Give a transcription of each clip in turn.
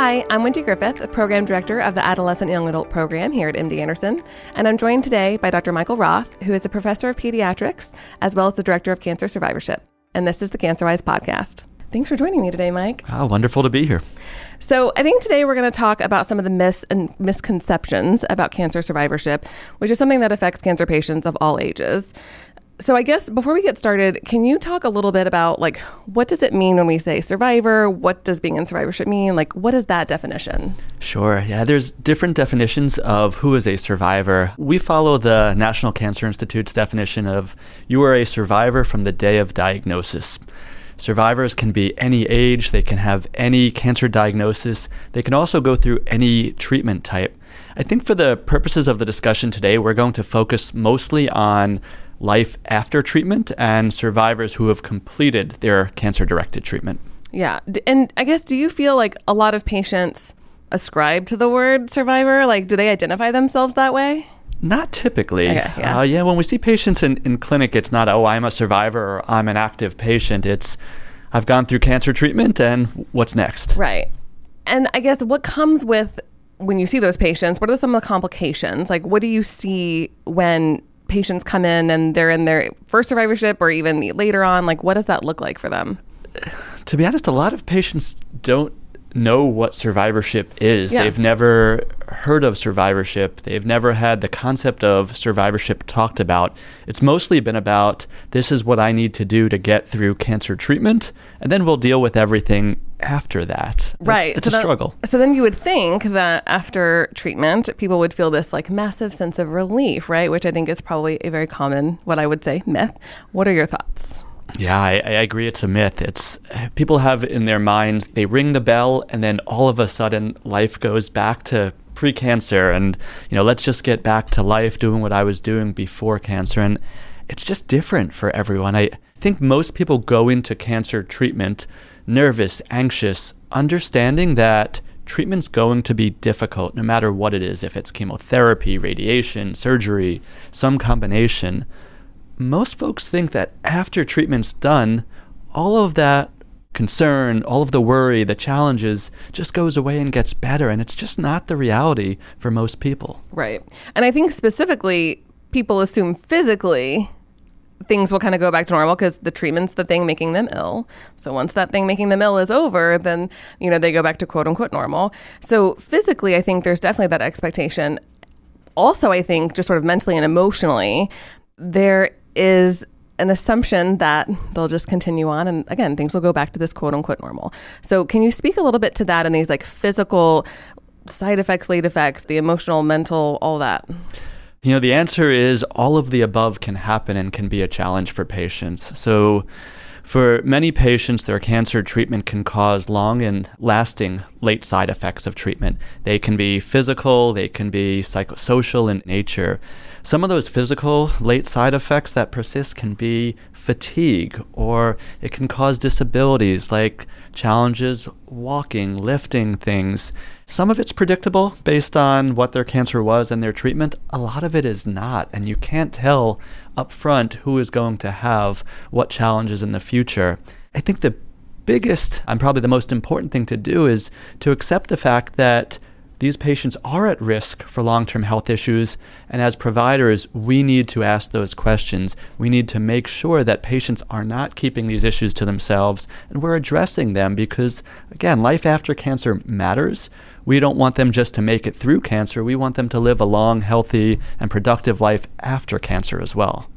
Hi, I'm Wendy Griffith, Program Director of the Adolescent Young Adult Program here at MD Anderson, and I'm joined today by Dr. Michael Roth, who is a professor of pediatrics, as well as the Director of Cancer Survivorship. And this is the CancerWise podcast. Thanks for joining me today, Mike. Oh, wonderful to be here. So I think today we're going to talk about some of the myths and misconceptions about cancer survivorship, which is something that affects cancer patients of all ages. So I guess before we get started, can you talk a little bit about what does it mean when we say survivor? What does being in survivorship mean? What is that definition? Sure. Yeah, there's different definitions of who is a survivor. We follow the National Cancer Institute's definition of you are a survivor from the day of diagnosis. Survivors can be any age, they can have any cancer diagnosis, they can also go through any treatment type. I think for the purposes of the discussion today, we're going to focus mostly on life after treatment and survivors who have completed their cancer-directed treatment. Yeah. And I guess, do you feel like a lot of patients ascribe to the word survivor? Do they identify themselves that way? Not typically. Okay, yeah. When we see patients in clinic, it's not, I'm a survivor or I'm an active patient. It's, I've gone through cancer treatment and what's next? Right. And I guess what comes with when you see those patients, what are some of the complications? What do you see when patients come in and they're in their first survivorship or even later on? What does that look like for them? To be honest, a lot of patients don't know what survivorship is. Yeah. They've never heard of survivorship. They've never had the concept of survivorship talked about. It's mostly been about, this is what I need to do to get through cancer treatment, and then we'll deal with everything after that. Right. It's a struggle. So then you would think that after treatment, people would feel this massive sense of relief, right? Which I think is probably a very common, what I would say, myth. What are your thoughts? Yeah, I agree. It's a myth. It's people have in their minds, they ring the bell and then all of a sudden life goes back to pre-cancer and, let's just get back to life doing what I was doing before cancer. And it's just different for everyone. I think most people go into cancer treatment nervous, anxious, understanding that treatment's going to be difficult no matter what it is, if it's chemotherapy, radiation, surgery, some combination. Most folks think that after treatment's done, all of that concern, all of the worry, the challenges just goes away and gets better. And it's just not the reality for most people. Right. And I think specifically, people assume physically things will kind of go back to normal because the treatment's the thing making them ill. So once that thing making them ill is over, then, they go back to quote unquote normal. So physically, I think there's definitely that expectation. Also, I think just sort of mentally and emotionally, there is an assumption that they'll just continue on. And again, things will go back to this quote unquote normal. So can you speak a little bit to that and these physical side effects, late effects, the emotional, mental, all that? The answer is all of the above can happen and can be a challenge for patients. So for many patients, their cancer treatment can cause long and lasting late side effects of treatment. They can be physical, they can be psychosocial in nature. Some of those physical late side effects that persist can be fatigue, or it can cause disabilities like challenges walking, lifting things. Some of it's predictable based on what their cancer was and their treatment. A lot of it is not, and you can't tell up front who is going to have what challenges in the future. I think the biggest and probably the most important thing to do is to accept the fact that these patients are at risk for long-term health issues, and as providers, we need to ask those questions. We need to make sure that patients are not keeping these issues to themselves, and we're addressing them because, again, life after cancer matters. We don't want them just to make it through cancer. We want them to live a long, healthy, and productive life after cancer as well.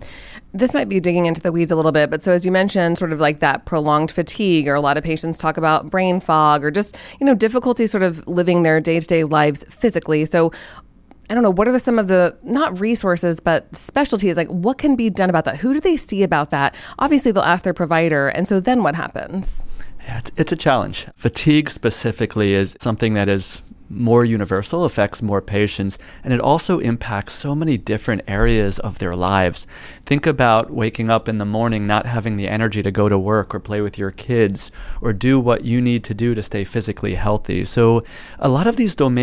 This might be digging into the weeds a little bit, but so as you mentioned, sort of that prolonged fatigue, or a lot of patients talk about brain fog, or just, difficulty sort of living their day-to-day lives physically. So I don't know, what are some of the, not resources, but specialties, what can be done about that? Who do they see about that? Obviously, they'll ask their provider, and so then what happens? Yeah, it's a challenge. Fatigue specifically is something that is more universal, affects more patients, and it also impacts so many different areas of their lives. Think about waking up in the morning not having the energy to go to work or play with your kids or do what you need to do to stay physically healthy. So a lot of these domains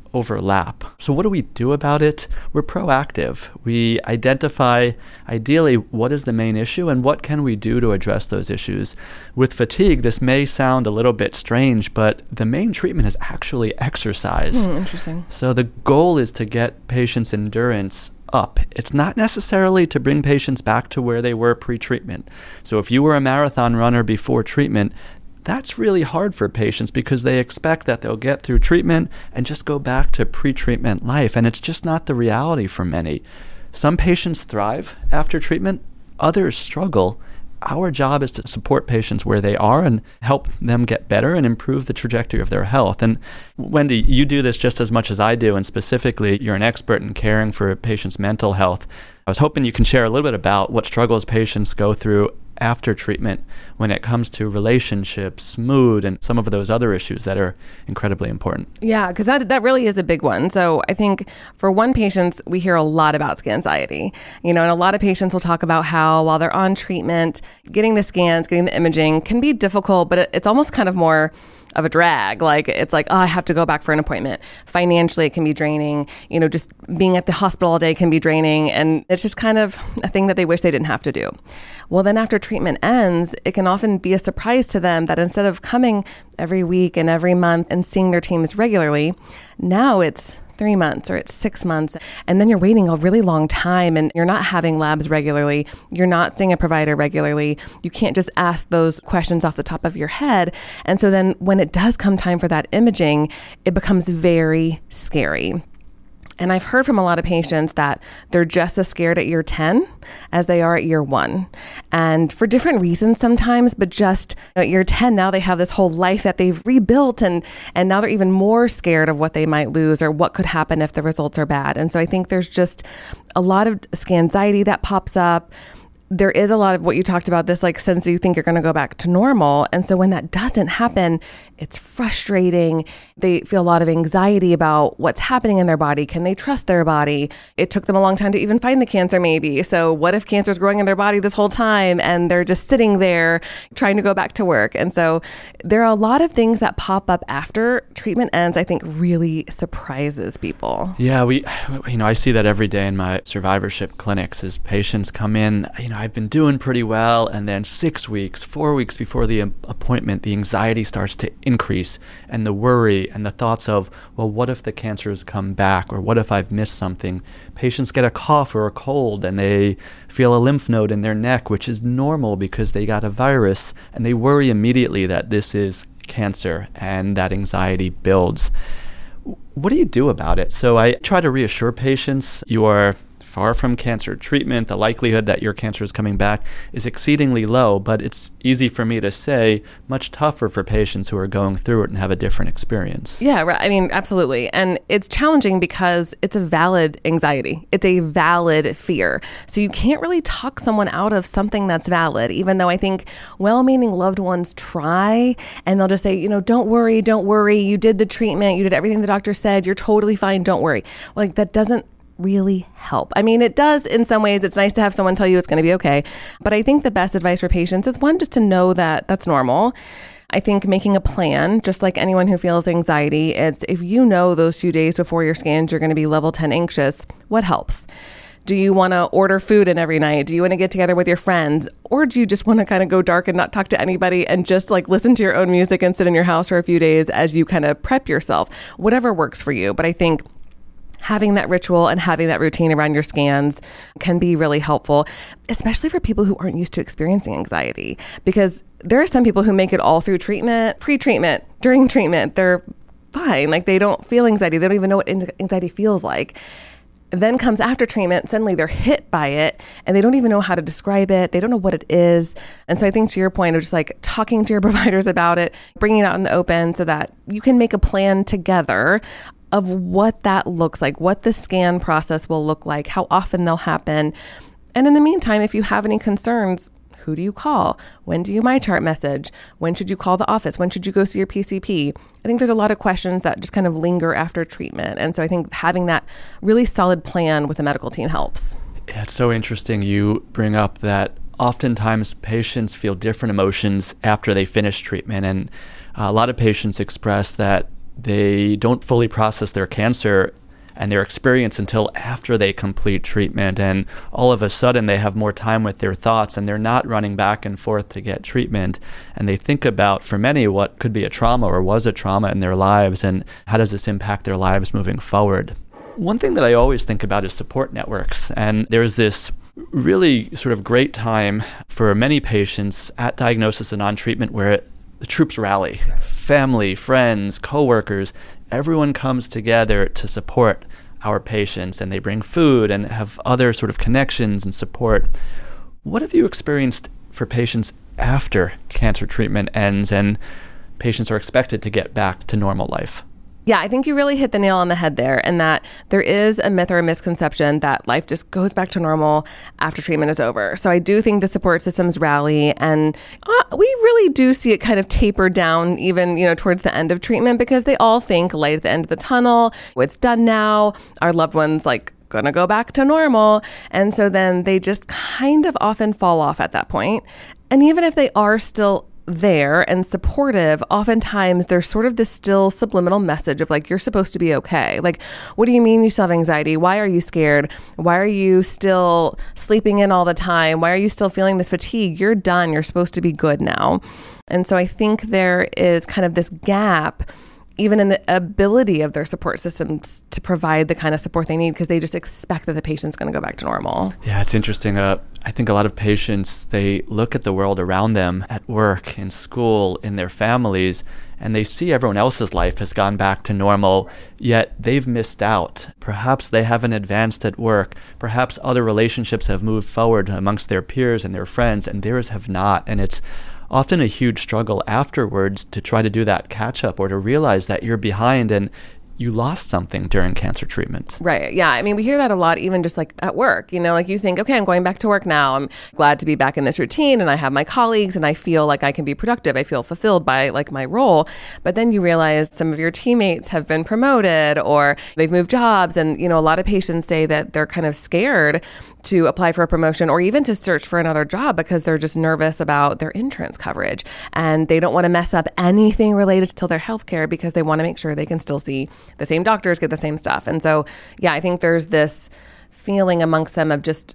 overlap. So what do we do about it? We're proactive. We identify, ideally, what is the main issue and what can we do to address those issues. With fatigue, this may sound a little bit strange, but the main treatment is actually exercise. Interesting. So the goal is to get patients' endurance up. It's not necessarily to bring patients back to where they were pre-treatment. So if you were a marathon runner before treatment, that's really hard for patients because they expect that they'll get through treatment and just go back to pre-treatment life. And it's just not the reality for many. Some patients thrive after treatment, others struggle. Our job is to support patients where they are and help them get better and improve the trajectory of their health. And Wendy, you do this just as much as I do, and specifically, you're an expert in caring for patients' mental health. I was hoping you can share a little bit about what struggles patients go through after treatment when it comes to relationships, mood, and some of those other issues that are incredibly important. Yeah, because that really is a big one. So I think for one patient, we hear a lot about scan anxiety, and a lot of patients will talk about how while they're on treatment, getting the scans, getting the imaging can be difficult, but it's almost kind of more of a drag. Like, it's like, oh, I have to go back for an appointment. Financially, it can be draining. Just being at the hospital all day can be draining. And it's just kind of a thing that they wish they didn't have to do. Well, then after treatment ends, it can often be a surprise to them that instead of coming every week and every month and seeing their teams regularly, now it's 3 months or it's 6 months. And then you're waiting a really long time and you're not having labs regularly. You're not seeing a provider regularly. You can't just ask those questions off the top of your head. And so then when it does come time for that imaging, it becomes very scary. And I've heard from a lot of patients that they're just as scared at year 10 as they are at year 1. And for different reasons sometimes, but just at year 10, now they have this whole life that they've rebuilt and now they're even more scared of what they might lose or what could happen if the results are bad. And so I think there's just a lot of scan anxiety that pops up. There is a lot of what you talked about, this like sense that you think you're going to go back to normal. And so when that doesn't happen, it's frustrating. They feel a lot of anxiety about what's happening in their body. Can they trust their body? It took them a long time to even find the cancer maybe. So what if cancer is growing in their body this whole time and they're just sitting there trying to go back to work? And so there are a lot of things that pop up after treatment ends, I think really surprises people. Yeah, I see that every day in my survivorship clinics as patients come in, I've been doing pretty well, and then 6 weeks, 4 weeks before the appointment, the anxiety starts to increase, and the worry and the thoughts of, well, what if the cancer has come back, or what if I've missed something? Patients get a cough or a cold, and they feel a lymph node in their neck, which is normal because they got a virus, and they worry immediately that this is cancer, and that anxiety builds. What do you do about it? So I try to reassure patients, you are far from cancer treatment. The likelihood that your cancer is coming back is exceedingly low, but it's easy for me to say, much tougher for patients who are going through it and have a different experience. Yeah, right. I mean, absolutely. And it's challenging because it's a valid anxiety. It's a valid fear. So you can't really talk someone out of something that's valid, even though I think well-meaning loved ones try, and they'll just say, don't worry. You did the treatment. You did everything the doctor said. You're totally fine. Don't worry. Like, that doesn't really help. I mean, it does in some ways. It's nice to have someone tell you it's going to be okay. But I think the best advice for patients is one, just to know that that's normal. I think making a plan, just like anyone who feels anxiety, it's if you know those few days before your scans you're going to be level 10 anxious, what helps? Do you want to order food in every night? Do you want to get together with your friends? Or do you just want to kind of go dark and not talk to anybody and just like listen to your own music and sit in your house for a few days as you kind of prep yourself? Whatever works for you. But I think having that ritual and having that routine around your scans can be really helpful, especially for people who aren't used to experiencing anxiety. Because there are some people who make it all through treatment, pre-treatment, during treatment. They're fine. Like, they don't feel anxiety. They don't even know what anxiety feels like. Then comes after treatment, suddenly they're hit by it and they don't even know how to describe it. They don't know what it is. And so I think to your point of just like talking to your providers about it, bringing it out in the open so that you can make a plan together of what that looks like, what the scan process will look like, how often they'll happen. And in the meantime, if you have any concerns, who do you call? When do you MyChart message? When should you call the office? When should you go see your PCP? I think there's a lot of questions that just kind of linger after treatment. And so I think having that really solid plan with the medical team helps. Yeah, it's so interesting you bring up that oftentimes patients feel different emotions after they finish treatment. And a lot of patients express that they don't fully process their cancer and their experience until after they complete treatment. And all of a sudden they have more time with their thoughts and they're not running back and forth to get treatment. And they think about, for many, what could be a trauma or was a trauma in their lives and how does this impact their lives moving forward. One thing that I always think about is support networks. And there's this really sort of great time for many patients at diagnosis and on treatment where the troops rally. Family, friends, coworkers, everyone comes together to support our patients, and they bring food and have other sort of connections and support. What have you experienced for patients after cancer treatment ends and patients are expected to get back to normal life? Yeah, I think you really hit the nail on the head there, and that there is a myth or a misconception that life just goes back to normal after treatment is over. So I do think the support systems rally, and we really do see it kind of taper down even, towards the end of treatment, because they all think light at the end of the tunnel, it's done now, our loved ones gonna go back to normal. And so then they just kind of often fall off at that point. And even if they are still there and supportive, oftentimes there's sort of this still subliminal message of you're supposed to be okay. What do you mean you still have anxiety? Why are you scared? Why are you still sleeping in all the time? Why are you still feeling this fatigue? You're done. You're supposed to be good now. And so I think there is kind of this gap even in the ability of their support systems to provide the kind of support they need, because they just expect that the patient's going to go back to normal. Yeah, it's interesting. I think a lot of patients, they look at the world around them at work, in school, in their families, and they see everyone else's life has gone back to normal, yet they've missed out. Perhaps they haven't advanced at work. Perhaps other relationships have moved forward amongst their peers and their friends, and theirs have not. And it's often a huge struggle afterwards to try to do that catch up or to realize that you're behind and you lost something during cancer treatment. Right. Yeah. I mean, we hear that a lot, even just at work, you think, okay, I'm going back to work now. I'm glad to be back in this routine and I have my colleagues and I feel like I can be productive. I feel fulfilled by my role. But then you realize some of your teammates have been promoted or they've moved jobs. And, a lot of patients say that they're kind of scared to apply for a promotion or even to search for another job because they're just nervous about their insurance coverage. And they don't want to mess up anything related to their healthcare because they want to make sure they can still see the same doctors, get the same stuff. And so, yeah, I think there's this feeling amongst them of just,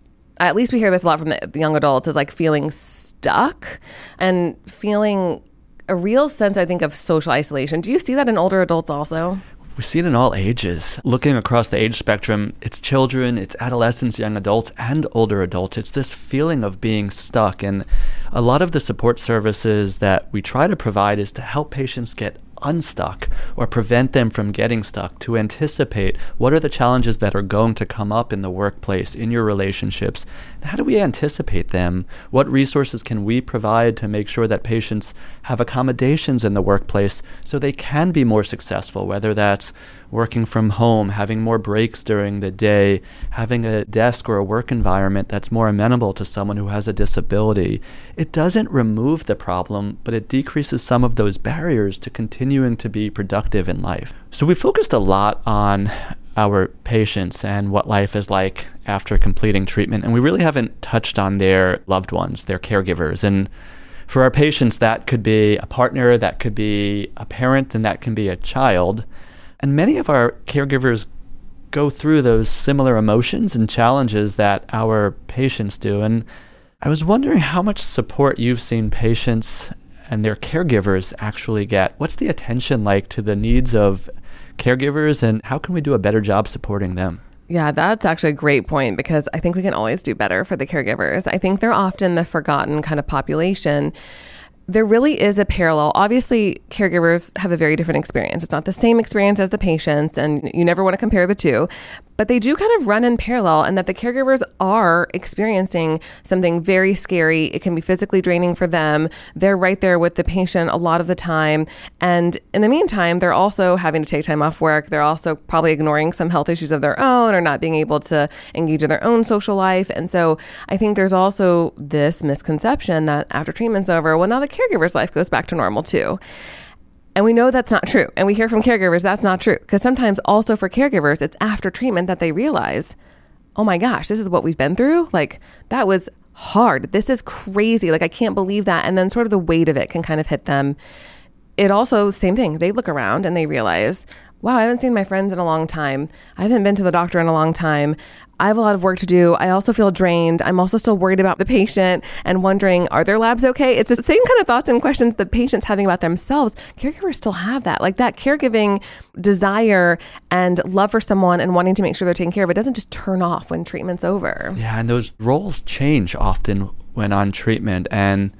at least we hear this a lot from the young adults, is feeling stuck and feeling a real sense, I think, of social isolation. Do you see that in older adults also? We see it in all ages. Looking across the age spectrum, it's children, it's adolescents, young adults, and older adults. It's this feeling of being stuck. And a lot of the support services that we try to provide is to help patients get unstuck or prevent them from getting stuck, to anticipate what are the challenges that are going to come up in the workplace, in your relationships, and how do we anticipate them? What resources can we provide to make sure that patients have accommodations in the workplace so they can be more successful, whether that's working from home, having more breaks during the day, having a desk or a work environment that's more amenable to someone who has a disability. It doesn't remove the problem, but it decreases some of those barriers to continuing to be productive in life. So we focused a lot on our patients and what life is like after completing treatment, and we really haven't touched on their loved ones, their caregivers. And for our patients, that could be a partner, that could be a parent, and that can be a child. And many of our caregivers go through those similar emotions and challenges that our patients do. And I was wondering how much support you've seen patients and their caregivers actually get. What's the attention like to the needs of caregivers, and how can we do a better job supporting them? Yeah, that's actually a great point, because I think we can always do better for the caregivers. I think they're often the forgotten kind of population. There really is a parallel. Obviously, caregivers have a very different experience. It's not the same experience as the patients, and you never want to compare the two, but they do kind of run in parallel, and that the caregivers are experiencing something very scary. It can be physically draining for them. They're right there with the patient a lot of the time. And in the meantime, they're also having to take time off work. They're also probably ignoring some health issues of their own or not being able to engage in their own social life. And so I think there's also this misconception that after treatment's over, well, now the caregiver's life goes back to normal too. And we know that's not true. And we hear from caregivers that's not true. Because sometimes also for caregivers, it's after treatment that they realize, oh my gosh, this is what we've been through. That was hard. This is crazy. I can't believe that. And then sort of the weight of it can kind of hit them. it also, same thing, they look around and they realize, wow, I haven't seen my friends in a long time. I haven't been to the doctor in a long time. I have a lot of work to do. I also feel drained. I'm also still worried about the patient and wondering, are their labs okay? It's the same kind of thoughts and questions the patient's having about themselves. Caregivers still have that. Like that caregiving desire and love for someone and wanting to make sure they're taken care of. It doesn't just turn off when treatment's over. Yeah, and those roles change often when on treatment. And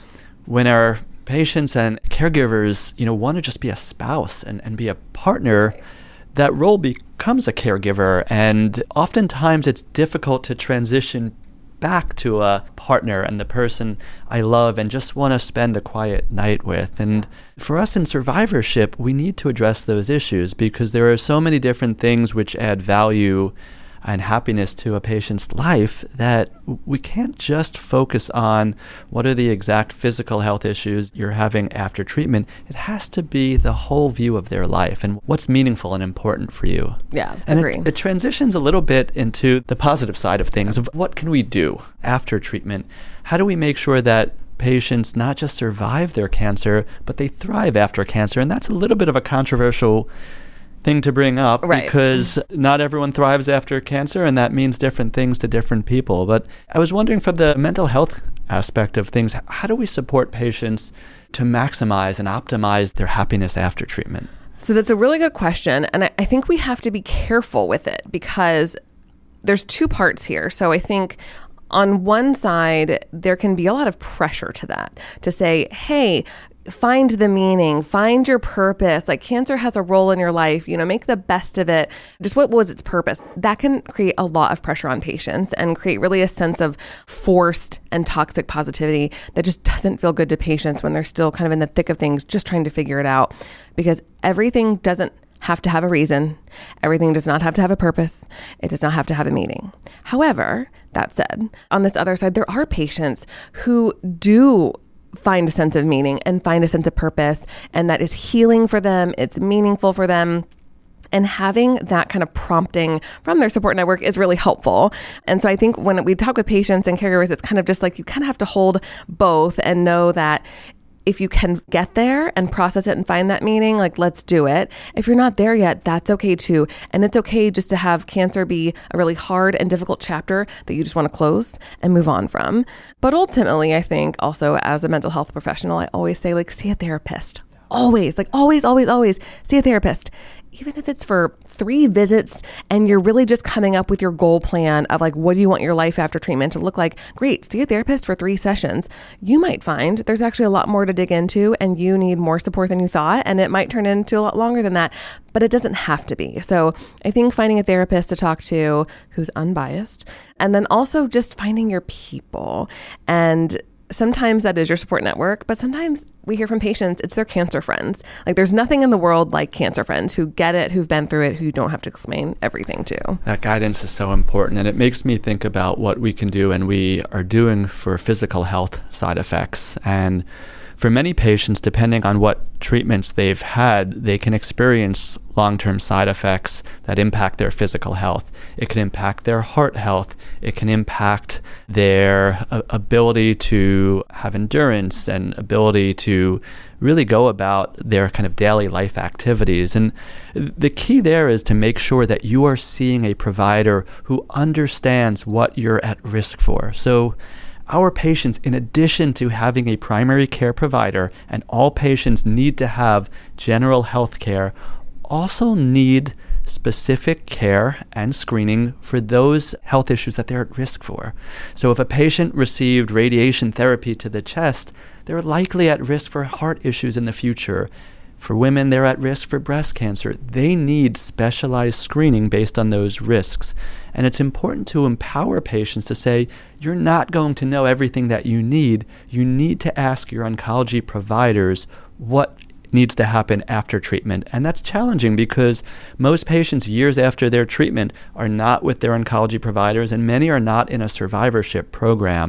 when our patients and caregivers, want to just be a spouse and be a partner, right, that role becomes a caregiver. And oftentimes it's difficult to transition back to a partner and the person I love and just want to spend a quiet night with. And for us in survivorship, we need to address those issues because there are so many different things which add value and happiness to a patient's life that we can't just focus on what are the exact physical health issues you're having after treatment. It has to be the whole view of their life and what's meaningful and important for you. Yeah, and agree. It transitions a little bit into the positive side of things of what can we do after treatment? How do we make sure that patients not just survive their cancer, but they thrive after cancer? And that's a little bit of a controversial thing to bring up, right, because not everyone thrives after cancer, and that means different things to different people. But I was wondering, from the mental health aspect of things, how do we support patients to maximize and optimize their happiness after treatment? So that's a really good question. And I think we have to be careful with it because there's two parts here. So I think on one side, there can be a lot of pressure to that, to say, hey, find the meaning, find your purpose. Like cancer has a role in your life, make the best of it. Just what was its purpose? That can create a lot of pressure on patients and create really a sense of forced and toxic positivity that just doesn't feel good to patients when they're still kind of in the thick of things, just trying to figure it out. Because everything doesn't have to have a reason. Everything does not have to have a purpose. It does not have to have a meaning. However, that said, on this other side, there are patients who do find a sense of meaning and find a sense of purpose, and that is healing for them. It's meaningful for them. And having that kind of prompting from their support network is really helpful. And so I think when we talk with patients and caregivers, it's kind of just like you kind of have to hold both and know that if you can get there and process it and find that meaning, like, let's do it. If you're not there yet, that's okay too. And it's okay just to have cancer be a really hard and difficult chapter that you just want to close and move on from. But ultimately, I think also as a mental health professional, I always say, like, see a therapist. Always, like always see a therapist. Even if it's for 3 visits and you're really just coming up with your goal plan of like, what do you want your life after treatment to look like? Great, see a therapist for 3 sessions. You might find there's actually a lot more to dig into and you need more support than you thought. And it might turn into a lot longer than that, but it doesn't have to be. So I think finding a therapist to talk to who's unbiased, and then also just finding your people. And sometimes that is your support network, but sometimes we hear from patients, it's their cancer friends. Like there's nothing in the world like cancer friends who get it, who've been through it, who you don't have to explain everything to. That guidance is so important, and it makes me think about what we can do and we are doing for physical health side effects. And for many patients, depending on what treatments they've had, they can experience long-term side effects that impact their physical health. It can impact their heart health. It can impact their ability to have endurance and ability to really go about their kind of daily life activities. And the key there is to make sure that you are seeing a provider who understands what you're at risk for. So our patients, in addition to having a primary care provider, and all patients need to have general health care, also need specific care and screening for those health issues that they're at risk for. So if a patient received radiation therapy to the chest, they're likely at risk for heart issues in the future. For women, they're at risk for breast cancer. They need specialized screening based on those risks. And it's important to empower patients to say, you're not going to know everything that you need. You need to ask your oncology providers what needs to happen after treatment. And that's challenging because most patients years after their treatment are not with their oncology providers, and many are not in a survivorship program.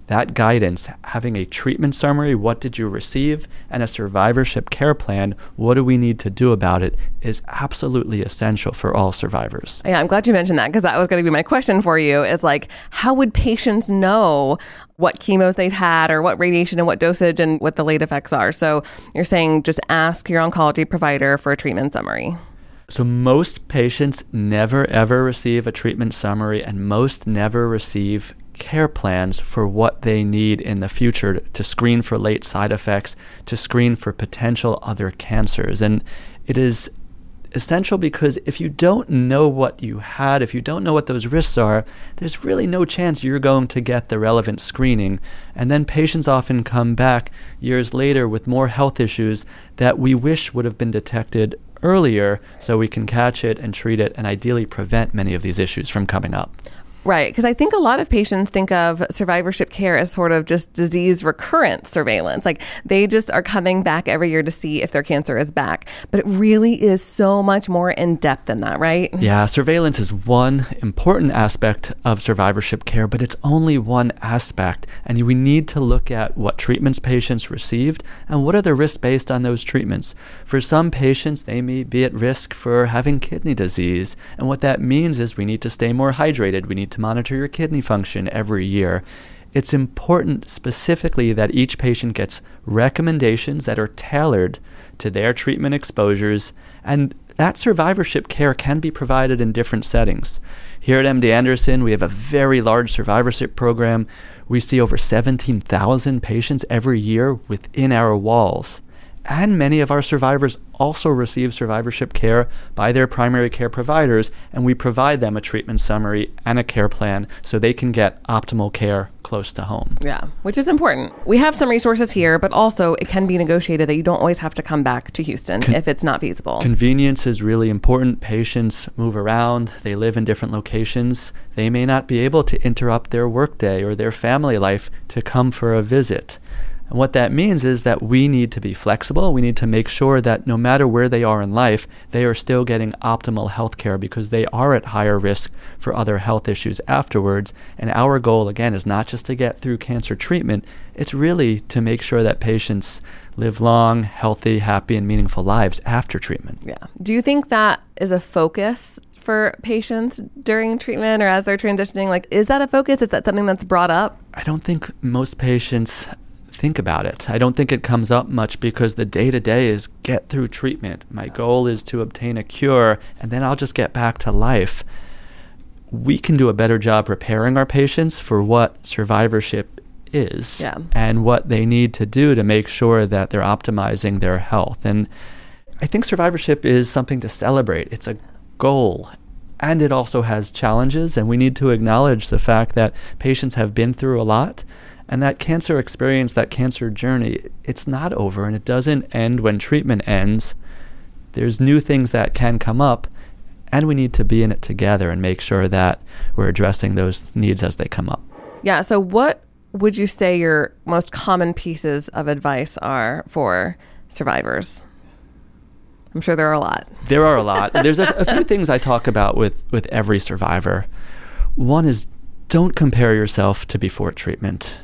that guidance, having a treatment summary, what did you receive, and a survivorship care plan, what do we need to do about it, is absolutely essential for all survivors. Yeah, I'm glad you mentioned that, because that was going to be my question for you, is like, how would patients know what chemos they've had or what radiation and what dosage and what the late effects are? So you're saying just ask your oncology provider for a treatment summary. So most patients never ever receive a treatment summary, and most never receive care plans for what they need in the future to screen for late side effects, to screen for potential other cancers. And it is essential because if you don't know what you had, if you don't know what those risks are, there's really no chance you're going to get the relevant screening. And then patients often come back years later with more health issues that we wish would have been detected earlier, so we can catch it and treat it and ideally prevent many of these issues from coming up. Right, because I think a lot of patients think of survivorship care as sort of just disease recurrence surveillance. Like they just are coming back every year to see if their cancer is back. But it really is so much more in depth than that, right? Yeah, surveillance is one important aspect of survivorship care, but it's only one aspect. And we need to look at what treatments patients received and what are the risks based on those treatments. For some patients, they may be at risk for having kidney disease. And what that means is we need to stay more hydrated. We need to monitor your kidney function every year. It's important specifically that each patient gets recommendations that are tailored to their treatment exposures, and that survivorship care can be provided in different settings. Here at MD Anderson, we have a very large survivorship program. We see over 17,000 patients every year within our walls. And many of our survivors also receive survivorship care by their primary care providers, and we provide them a treatment summary and a care plan so they can get optimal care close to home. Yeah, which is important. We have some resources here, but also it can be negotiated that you don't always have to come back to Houston if it's not feasible. Convenience is really important. Patients move around. They live in different locations. They may not be able to interrupt their workday or their family life to come for a visit. And what that means is that we need to be flexible. We need to make sure that no matter where they are in life, they are still getting optimal health care because they are at higher risk for other health issues afterwards. And our goal, again, is not just to get through cancer treatment. It's really to make sure that patients live long, healthy, happy, and meaningful lives after treatment. Yeah. Do you think that is a focus for patients during treatment or as they're transitioning? Like, is that a focus? Is that something that's brought up? I don't think most patients think about it. I don't think it comes up much because the day-to-day is get through treatment. My goal is to obtain a cure, and then I'll just get back to life. We can do a better job preparing our patients for what survivorship is and what they need to do to make sure that they're optimizing their health. And I think survivorship is something to celebrate. It's a goal. And it also has challenges, and we need to acknowledge the fact that patients have been through a lot. And that cancer experience, that cancer journey, it's not over, and it doesn't end when treatment ends. There's new things that can come up, and we need to be in it together and make sure that we're addressing those needs as they come up. Yeah, so what would you say your most common pieces of advice are for survivors? I'm sure there are a lot. There are a lot. There's a few things I talk about with every survivor. One is don't compare yourself to before treatment.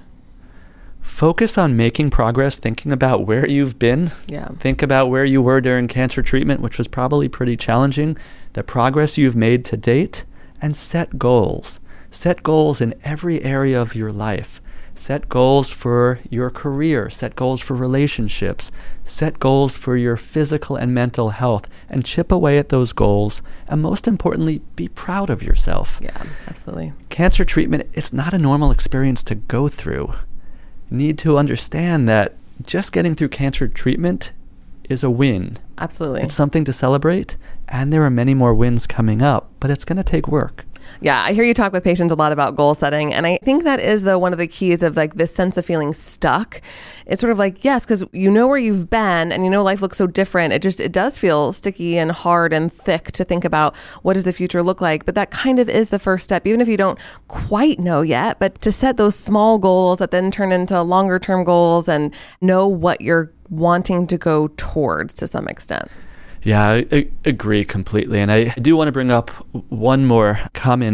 Focus on making progress, thinking about where you've been. Yeah. Think about where you were during cancer treatment, which was probably pretty challenging, the progress you've made to date, and set goals. Set goals in every area of your life. Set goals for your career. Set goals for relationships. Set goals for your physical and mental health, and chip away at those goals. And most importantly, be proud of yourself. Yeah, absolutely. Cancer treatment, it's not a normal experience to go through. Need to understand that just getting through cancer treatment is a win. Absolutely. It's something to celebrate, and there are many more wins coming up, but it's going to take work. Yeah, I hear you talk with patients a lot about goal setting. And I think that is, though, one of the keys of like this sense of feeling stuck. It's sort of like, yes, because you know where you've been and you know life looks so different. It does feel sticky and hard and thick to think about what does the future look like. But that kind of is the first step, even if you don't quite know yet. But to set those small goals that then turn into longer term goals and know what you're wanting to go towards to some extent. Yeah, I agree completely. And I do want to bring up one more common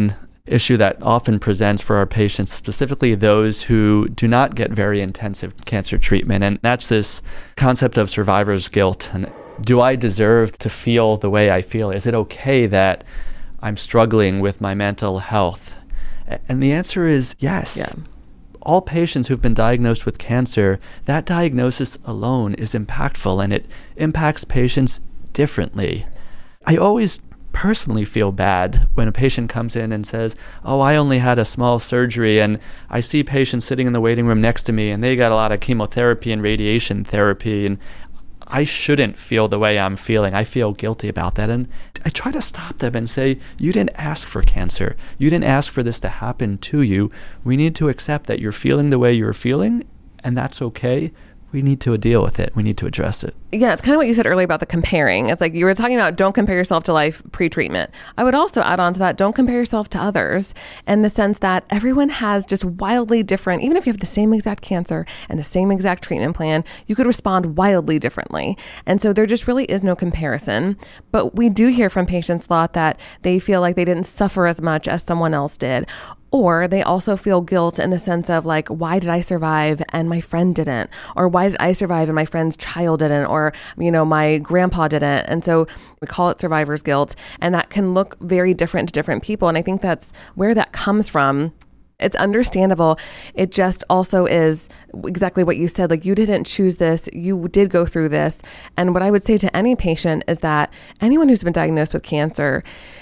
issue that often presents for our patients, specifically those who do not get very intensive cancer treatment. And that's this concept of survivor's guilt. And do I deserve to feel the way I feel? Is it okay that I'm struggling with my mental health? And the answer is yes. Yeah. All patients who've been diagnosed with cancer, that diagnosis alone is impactful, and it impacts patients differently. I always personally feel bad when a patient comes in and says, oh, I only had a small surgery, and I see patients sitting in the waiting room next to me and they got a lot of chemotherapy and radiation therapy, and I shouldn't feel the way I'm feeling. I feel guilty about that. And I try to stop them and say, you didn't ask for cancer. You didn't ask for this to happen to you. We need to accept that you're feeling the way you're feeling, and that's okay. We need to deal with it. We need to address it. Yeah, it's kind of what you said earlier about the comparing. It's like you were talking about don't compare yourself to life pre-treatment. I would also add on to that, don't compare yourself to others, in the sense that everyone has just wildly different, even if you have the same exact cancer and the same exact treatment plan, you could respond wildly differently. And so there just really is no comparison. But we do hear from patients a lot that they feel like they didn't suffer as much as someone else did. Or they also feel guilt in the sense of like, why did I survive and my friend didn't? Or why did I survive and my friend's child didn't? Or, my grandpa didn't. And so we call it survivor's guilt. And that can look very different to different people. And I think that's where that comes from. It's understandable. It just also is exactly what you said. Like, you didn't choose this. You did go through this. And what I would say to any patient is that anyone who's been diagnosed with cancer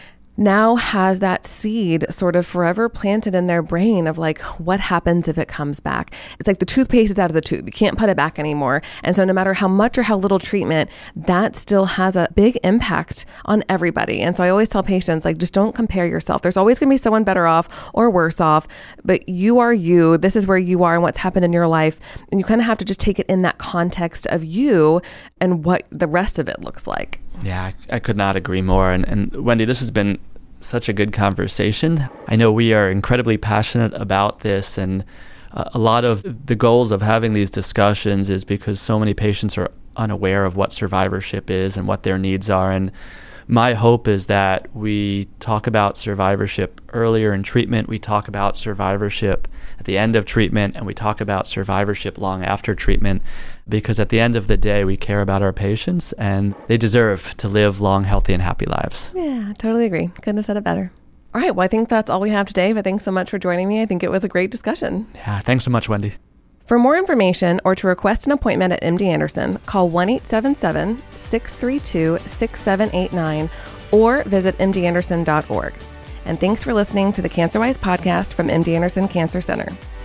now has that seed sort of forever planted in their brain of like, what happens if it comes back? It's like the toothpaste is out of the tube. You can't put it back anymore. And so no matter how much or how little treatment, that still has a big impact on everybody. And so I always tell patients, like, just don't compare yourself. There's always going to be someone better off or worse off, but you are you. This is where you are and what's happened in your life. And you kind of have to just take it in that context of you and what the rest of it looks like. Yeah, I could not agree more. And Wendy, this has been such a good conversation. I know we are incredibly passionate about this, and a lot of the goals of having these discussions is because so many patients are unaware of what survivorship is and what their needs are. And my hope is that we talk about survivorship earlier in treatment, we talk about survivorship at the end of treatment, and we talk about survivorship long after treatment, because at the end of the day, we care about our patients and they deserve to live long, healthy, and happy lives. Yeah, totally agree. Couldn't have said it better. All right, well, I think that's all we have today, but thanks so much for joining me. I think it was a great discussion. Yeah, thanks so much, Wendy. For more information or to request an appointment at MD Anderson, call 1-877-632-6789 or visit mdanderson.org. And thanks for listening to the CancerWise podcast from MD Anderson Cancer Center.